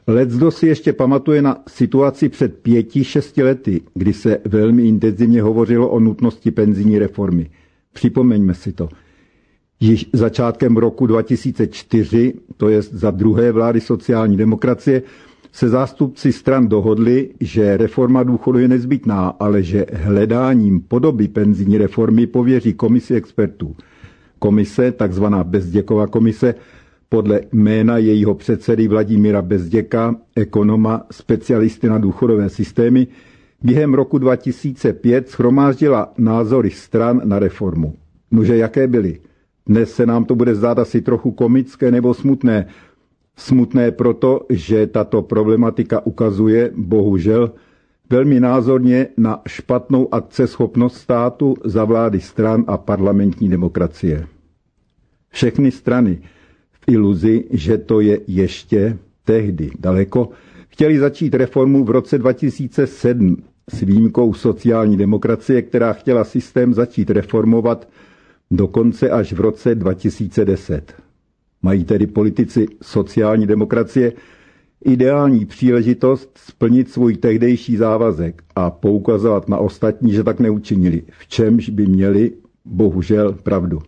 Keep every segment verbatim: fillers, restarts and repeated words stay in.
Leckdo si ještě pamatuje na situaci před pěti, šesti lety, kdy se velmi intenzivně hovořilo o nutnosti penzijní reformy. Připomeňme si to. Již začátkem roku dva tisíce čtyři, to jest za druhé vlády sociální demokracie, se zástupci stran dohodli, že reforma důchodu je nezbytná, ale že hledáním podoby penzijní reformy pověří komisi expertů. Komise, takzvaná Bezděkova komise, podle jména jejího předsedy Vladimíra Bezděka, ekonoma, specialisty na důchodové systémy, během roku dva tisíce pět shromáždila názory stran na reformu. Nože jaké byly? Dnes se nám to bude zdát asi trochu komické nebo smutné. Smutné proto, že tato problematika ukazuje, bohužel, velmi názorně na špatnou akceschopnost státu za vlády stran a parlamentní demokracie. Všechny strany v iluzi, že to je ještě tehdy daleko, chtěli začít reformu v roce dva tisíce sedm s výjimkou sociální demokracie, která chtěla systém začít reformovat dokonce až v roce dva tisíce deset. Mají tedy politici sociální demokracie ideální příležitost splnit svůj tehdejší závazek a poukazovat na ostatní, že tak neučinili, v čemž by měli bohužel pravdu.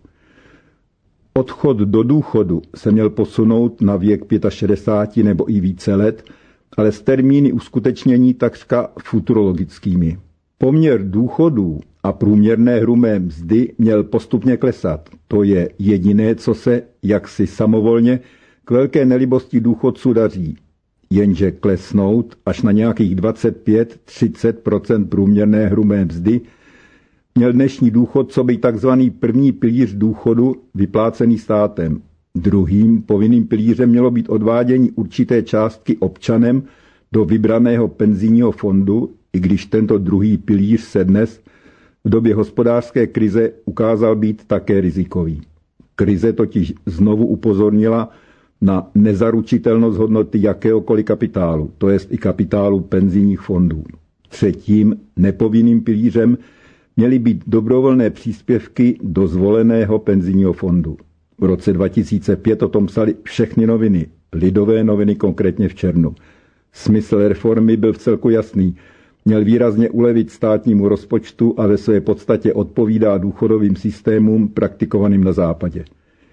Odchod do důchodu se měl posunout na věk šedesáti pěti nebo i více let, ale s termíny uskutečnění takřka futurologickými. Poměr důchodů a průměrné hrubé mzdy měl postupně klesat. To je jediné, co se jaksi samovolně k velké nelibosti důchodců daří. Jenže klesnout až na nějakých dvacet pět až třicet procent průměrné hrubé mzdy měl dnešní důchodce být takzvaný první pilíř důchodu vyplácený státem. Druhým povinným pilířem mělo být odvádění určité částky občanem do vybraného penzijního fondu, i když tento druhý pilíř se dnes v době hospodářské krize ukázal být také rizikový. Krize totiž znovu upozornila na nezaručitelnost hodnoty jakéhokoliv kapitálu, to jest i kapitálu penzijních fondů. Třetím nepovinným pilířem měly být dobrovolné příspěvky do zvoleného penzijního fondu. V roce dva tisíce pět o tom psali všechny noviny, Lidové noviny konkrétně v červnu. Smysl reformy byl vcelku jasný. Měl výrazně ulevit státnímu rozpočtu a ve své podstatě odpovídá důchodovým systémům praktikovaným na západě.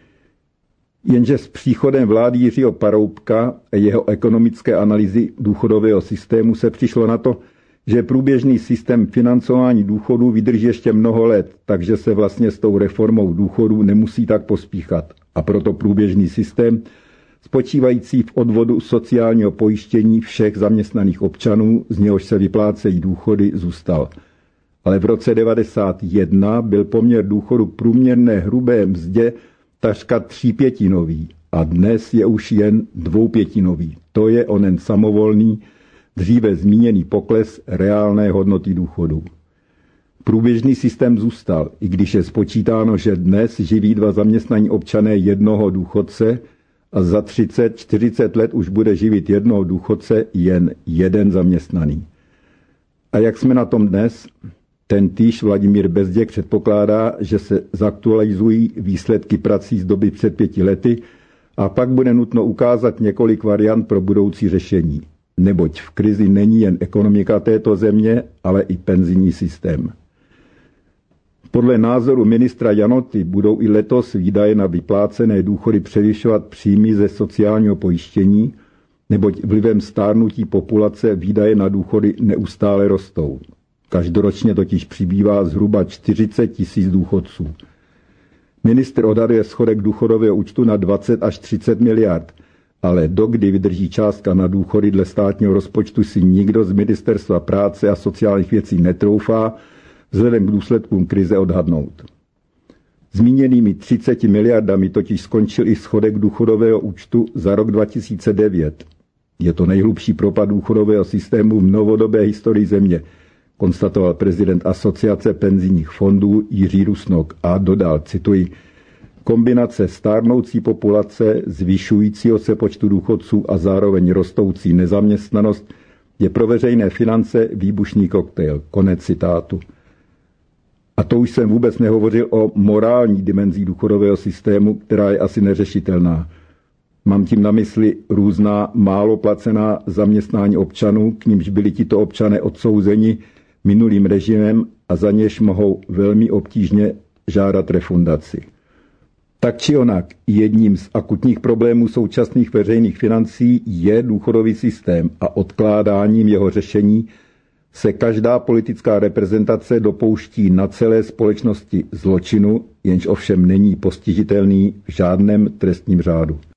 Jenže s příchodem vlády Jiřího Paroubka a jeho ekonomické analýzy důchodového systému se přišlo na to, že průběžný systém financování důchodů vydrží ještě mnoho let, takže se vlastně s tou reformou důchodů nemusí tak pospíchat. A proto průběžný systém, spočívající v odvodu sociálního pojištění všech zaměstnaných občanů, z něhož se vyplácejí důchody, zůstal. Ale v roce devadesát jedna byl poměr důchodu k průměrné hrubé mzdě takřka třípětinový a dnes je už jen dvoupětinový. To je onen samovolný, dříve zmíněný pokles reálné hodnoty důchodů. Průběžný systém zůstal, i když je spočítáno, že dnes živí dva zaměstnaní občané jednoho důchodce a za třicet čtyřicet let už bude živit jednoho důchodce jen jeden zaměstnaný. A jak jsme na tom dnes? Tentýž Vladimír Bezděk předpokládá, že se zaktualizují výsledky prací z doby před pěti lety a pak bude nutno ukázat několik variant pro budoucí řešení. Neboť v krizi není jen ekonomika této země, ale i penzijní systém. Podle názoru ministra Janoty budou i letos výdaje na vyplácené důchody převyšovat příjmy ze sociálního pojištění, neboť vlivem stárnutí populace výdaje na důchody neustále rostou. Každoročně totiž přibývá zhruba čtyřicet tisíc důchodců. Ministr odhaduje schodek důchodového účtu na dvacet až třicet miliard, ale dokdy vydrží částka na důchody dle státního rozpočtu si nikdo z Ministerstva práce a sociálních věcí netroufá vzhledem k důsledkům krize odhadnout. Zmíněnými třiceti miliardami totiž skončil i schodek důchodového účtu za rok dva tisíce devět. Je to nejhlubší propad důchodového systému v novodobé historii země, konstatoval prezident Asociace penzijních fondů Jiří Rusnok a dodal, cituji, kombinace stárnoucí populace, zvyšujícího se počtu důchodců a zároveň rostoucí nezaměstnanost je pro veřejné finance výbušný koktejl. Konec citátu. A to už jsem vůbec nehovořil o morální dimenzi důchodového systému, která je asi neřešitelná. Mám tím na mysli různá málo placená zaměstnání občanů, k nímž byli tito občané odsouzeni minulým režimem a za něž mohou velmi obtížně žádat refundaci. Tak či onak, jedním z akutních problémů současných veřejných financí je důchodový systém a odkládáním jeho řešení se každá politická reprezentace dopouští na celé společnosti zločinu, jenž ovšem není postižitelný v žádném trestním řádu.